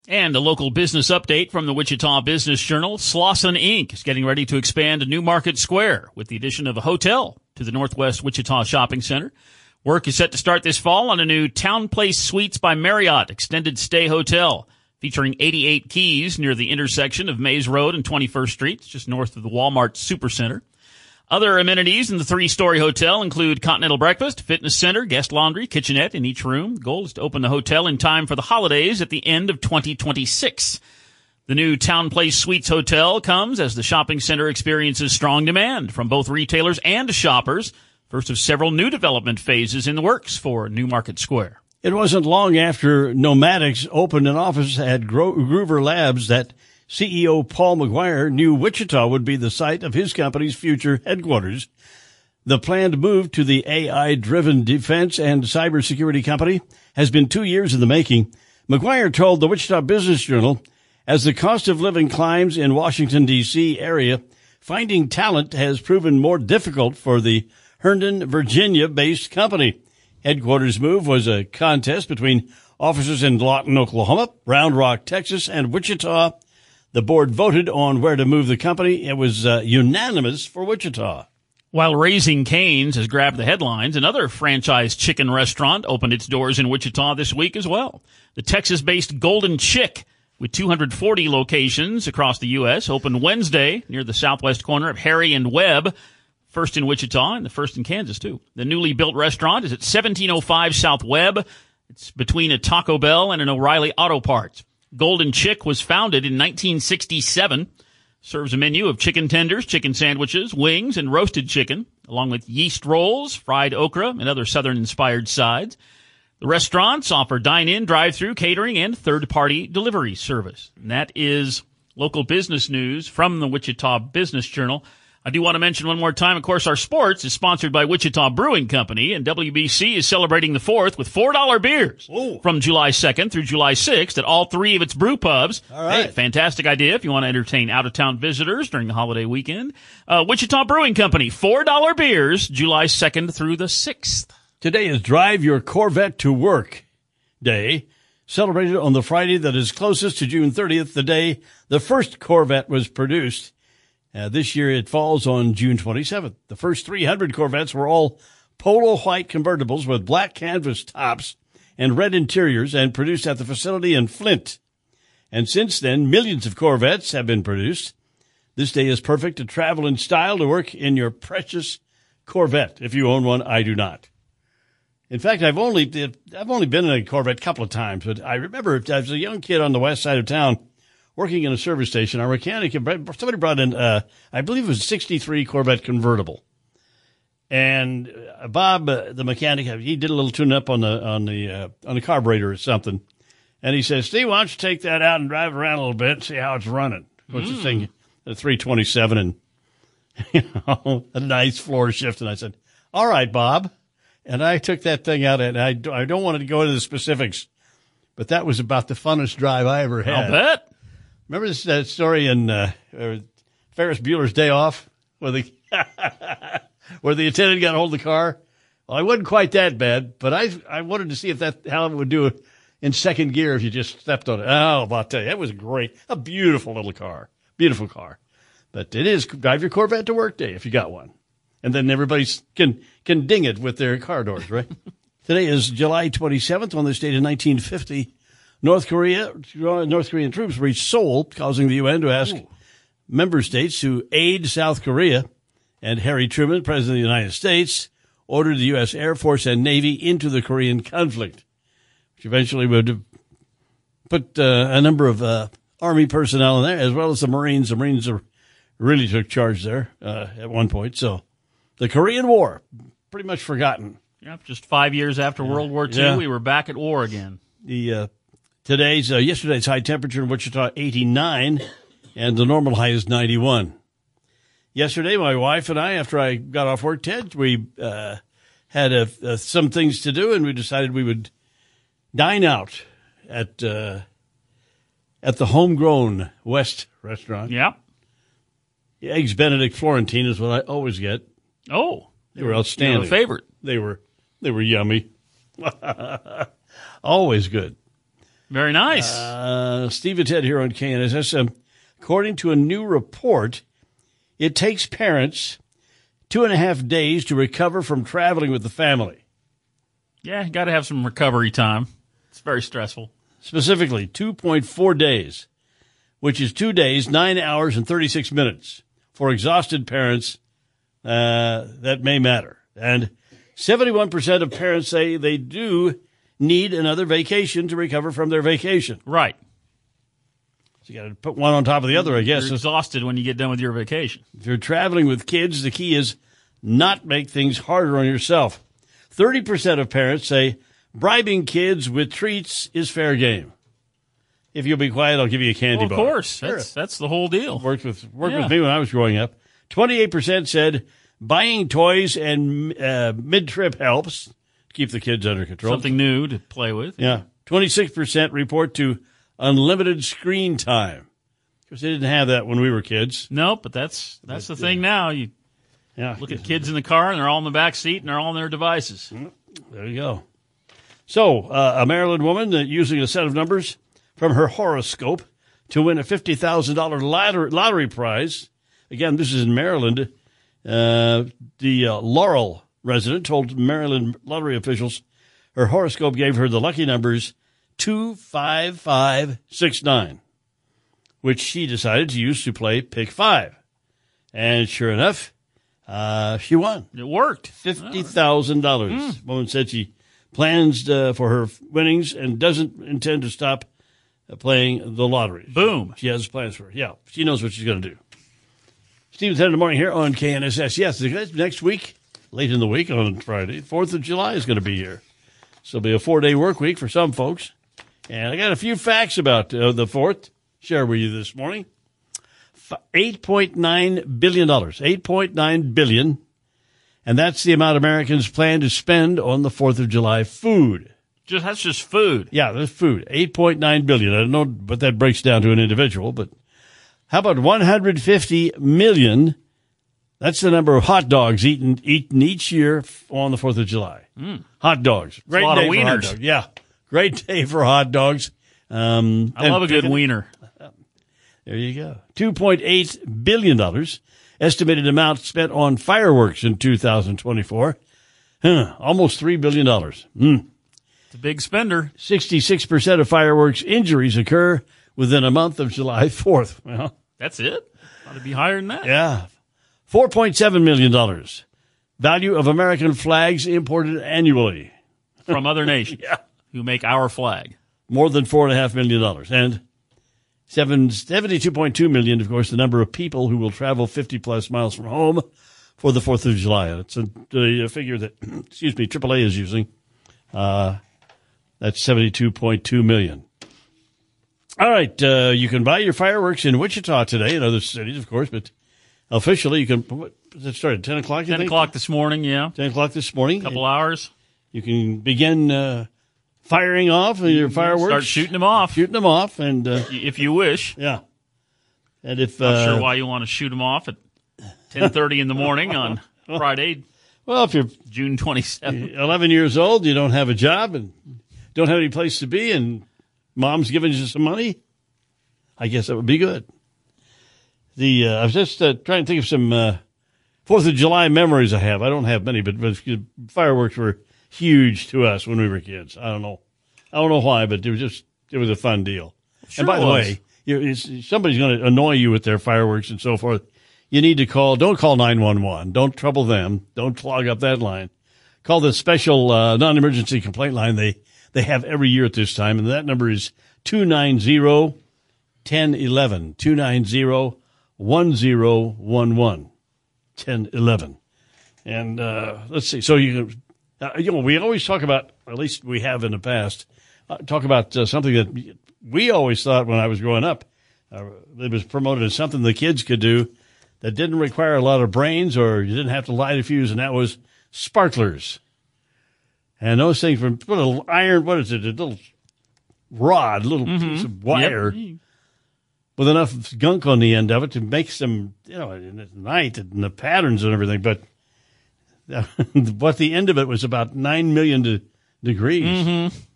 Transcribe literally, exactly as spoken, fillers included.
And a local business update from the Wichita Business Journal. Slauson Incorporated is getting ready to expand a new market square with the addition of a hotel to the Northwest Wichita Shopping Center. Work is set to start this fall on a new Town Place Suites by Marriott extended stay hotel featuring eighty-eight keys near the intersection of Mays Road and twenty-first Street. It's just north of the Walmart Supercenter. Other amenities in the three-story hotel include continental breakfast, fitness center, guest laundry, kitchenette in each room. The goal is to open the hotel in time for the holidays at the end of twenty twenty-six. The new Town Place Suites Hotel comes as the shopping center experiences strong demand from both retailers and shoppers. First of several new development phases in the works for Newmarket Square. It wasn't long after Nomadics opened an office at Gro- Groover Labs that C E O Paul McGuire knew Wichita would be the site of his company's future headquarters. The planned move to the A I-driven defense and cybersecurity company has been two years in the making. McGuire told the Wichita Business Journal, as the cost of living climbs in Washington, D C area, finding talent has proven more difficult for the Herndon, Virginia-based company. Headquarters move was a contest between offices in Lawton, Oklahoma, Round Rock, Texas, and Wichita. The board voted on where to move the company. It was uh, unanimous for Wichita. While Raising Cane's has grabbed the headlines, another franchise chicken restaurant opened its doors in Wichita this week as well. The Texas-based Golden Chick, with two hundred forty locations across the U S, opened Wednesday near the southwest corner of Harry and Webb, first in Wichita and the first in Kansas, too. The newly built restaurant is at seventeen oh five South Webb. It's between a Taco Bell and an O'Reilly Auto Parts. Golden Chick was founded in nineteen sixty-seven, serves a menu of chicken tenders, chicken sandwiches, wings, and roasted chicken, along with yeast rolls, fried okra, and other Southern-inspired sides. The restaurants offer dine-in, drive-through, catering, and third-party delivery service. And that is local business news from the Wichita Business Journal. I do want to mention one more time, of course, our sports is sponsored by Wichita Brewing Company, and W B C is celebrating the fourth with four dollar beers Ooh. From July second through July sixth at all three of its brew pubs. All right. Hey, fantastic idea if you want to entertain out-of-town visitors during the holiday weekend. Uh, Wichita Brewing Company, four dollar beers, July second through the sixth. Today is Drive Your Corvette to Work Day, celebrated on the Friday that is closest to June thirtieth, the day the first Corvette was produced. Uh, this year it falls on June twenty-seventh. The first three hundred Corvettes were all polo white convertibles with black canvas tops and red interiors and produced at the facility in Flint. And since then, millions of Corvettes have been produced. This day is perfect to travel in style, to work in your precious Corvette. If you own one, I do not. In fact, I've only I've only been in a Corvette a couple of times, but I remember as a young kid on the west side of town, working in a service station, our mechanic, somebody brought in, uh, I believe it was a sixty-three Corvette convertible. And uh, Bob, uh, the mechanic, he did a little tune-up on the on the uh, on the carburetor or something. And he says, Steve, why don't you take that out and drive around a little bit and see how it's running? What's mm. the thing? A three twenty-seven and, you know, a nice floor shift. And I said, all right, Bob. And I took that thing out, and I, I don't want to go into the specifics, but that was about the funnest drive I ever had. I'll bet. Remember this that story in uh, Ferris Bueller's Day Off, where the where the attendant got a hold of the car? Well, it wasn't quite that bad, but I I wanted to see if that how it would do it in second gear if you just stepped on it. Oh, I'll tell you, it was great, a beautiful little car, beautiful car. But it is drive your Corvette to work day if you got one, and then everybody can can ding it with their car doors, right? Today is July twenty-seventh. On this date in nineteen fifty. North Korea, North Korean troops reached Seoul, causing the U N to ask Ooh. member states to aid South Korea. And Harry Truman, President of the United States, ordered the U S Air Force and Navy into the Korean conflict, which eventually would put uh, a number of uh, Army personnel in there, as well as the Marines. The Marines are, really took charge there uh, at one point. So the Korean War, pretty much forgotten. Yep, just five years after yeah. World War Two, yeah. we were back at war again. The uh, Today's, uh, yesterday's high temperature in Wichita, eighty-nine, and the normal high is ninety-one. Yesterday, my wife and I, after I got off work, Ted, we uh, had a, a, some things to do, and we decided we would dine out at uh, at the Homegrown West restaurant. Yep. Eggs Benedict Florentine is what I always get. Oh. They were outstanding. You're a favorite. They were, they were yummy. Always good. Very nice. Uh, Steve and Ted here on K N S S. Um, according to a new report, it takes parents two and a half days to recover from traveling with the family. Yeah, got to have some recovery time. It's very stressful. Specifically, two point four days, which is two days, nine hours, and thirty-six minutes. For exhausted parents, uh, that may matter. And seventy-one percent of parents say they do need another vacation to recover from their vacation. Right. So you got to put one on top of the other, I guess. You're exhausted when you get done with your vacation. If you're traveling with kids, the key is not make things harder on yourself. thirty percent of parents say bribing kids with treats is fair game. If you'll be quiet, I'll give you a candy well, of bar. Of course. Sure. That's, that's the whole deal. Worked with worked Yeah. with me when I was growing up. twenty-eight percent said buying toys and uh, mid-trip helps keep the kids under control. Something new to play with. Yeah. twenty-six percent report to unlimited screen time. Because they didn't have that when we were kids. No, but that's that's the thing now. You Yeah. look at kids in the car, and they're all in the back seat, and they're all on their devices. There you go. So, uh, a Maryland woman uh, using a set of numbers from her horoscope to win a fifty thousand dollars lottery, lottery prize. Again, this is in Maryland. Uh, the uh, Laurel resident told Maryland lottery officials her horoscope gave her the lucky numbers two five five six nine, which she decided to use to play Pick Five. And sure enough, uh, she won. It worked. fifty thousand dollars. Mm. Woman said she plans uh, for her winnings and doesn't intend to stop uh, playing the lottery. Boom. She has plans for it. Yeah, she knows what she's going to do. Steve ten in the morning here on K N S S. Yes, next week, late in the week on Friday, fourth of July is going to be here. So it'll be a four-day work week for some folks. And I got a few facts about uh, the fourth to share with you this morning. eight point nine billion dollars. eight point nine billion dollars. And that's the amount Americans plan to spend on the fourth of July food. Just That's just food. Yeah, that's food. eight point nine billion dollars. I don't know what that breaks down to an individual, but how about one hundred fifty million dollars? That's the number of hot dogs eaten, eaten each year on the fourth of July. Mm. Hot dogs. Great a lot day of for hot wieners. dogs. Yeah, great day for hot dogs. Um, I love a good wiener. There you go. two point eight billion dollars. Estimated amount spent on fireworks in two thousand twenty-four. Huh, almost three billion dollars. Mm. It's a big spender. sixty-six percent of fireworks injuries occur within a month of July fourth. Well, that's it. Ought to be higher than that. Yeah. four point seven million dollars. Value of American flags imported annually. From other nations. Yeah. Who make our flag. More than four point five million dollars. And seventy-two point two million dollars, of course, the number of people who will travel fifty plus miles from home for the fourth of July. It's a, a figure that, excuse me, triple A is using. Uh, that's seventy-two point two million dollars. All right, uh, you can buy your fireworks in Wichita today, and other cities, of course, but officially you can, what, it started ten o'clock, you ten think? o'clock this morning, yeah. ten o'clock this morning. A couple hours. You can begin uh, firing off your fireworks. Start shooting them off. Shooting them off, and uh, if you wish. Yeah. And if Not uh, sure why you want to shoot them off at ten thirty in the morning on Friday, well, if you're June twenty-seventh. eleven years old, you don't have a job and don't have any place to be, and mom's giving you some money, I guess that would be good. The uh, I was just uh, trying to think of some uh, fourth of July memories I have. I don't have many, but, but fireworks were huge to us when we were kids. I don't know. I don't know why, but it was just it was a fun deal. Sure and by the was. way, you, somebody's going to annoy you with their fireworks and so forth. You need to call. Don't call nine one one. Don't trouble them. Don't clog up that line. Call the special uh, non-emergency complaint line they they have every year at this time, and that number is two nine zero, one zero one one. two nine zero, one zero one one. ten eleven. And uh, let's see. So you can. Uh, you know, we always talk about, at least we have in the past, uh, talk about uh, something that we always thought when I was growing up, uh, it was promoted as something the kids could do that didn't require a lot of brains or you didn't have to light a fuse, and that was sparklers. And those things were put a iron, what is it, a little rod, a little mm-hmm. piece of wire Yep. with enough gunk on the end of it to make some, you know, in the night and the patterns and everything, but what the end of it was about nine million de- degrees. Mm-hmm.